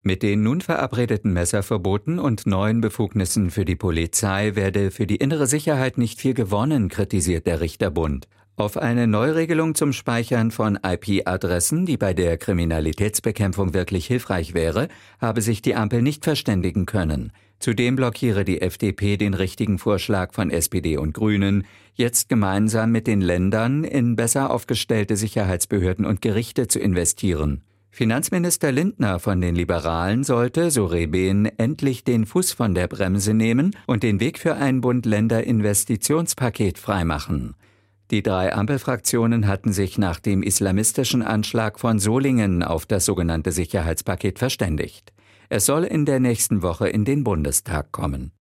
Mit den nun verabredeten Messerverboten und neuen Befugnissen für die Polizei werde für die innere Sicherheit nicht viel gewonnen, kritisiert der Richterbund. Auf eine Neuregelung zum Speichern von IP-Adressen, die bei der Kriminalitätsbekämpfung wirklich hilfreich wäre, habe sich die Ampel nicht verständigen können. Zudem blockiere die FDP den richtigen Vorschlag von SPD und Grünen, jetzt gemeinsam mit den Ländern in besser aufgestellte Sicherheitsbehörden und Gerichte zu investieren. Finanzminister Lindner von den Liberalen sollte, so Rebehn, endlich den Fuß von der Bremse nehmen und den Weg für ein Bund-Länder-Investitionspaket freimachen. Die 3 Ampelfraktionen hatten sich nach dem islamistischen Anschlag von Solingen auf das sogenannte Sicherheitspaket verständigt. Es soll in der nächsten Woche in den Bundestag kommen.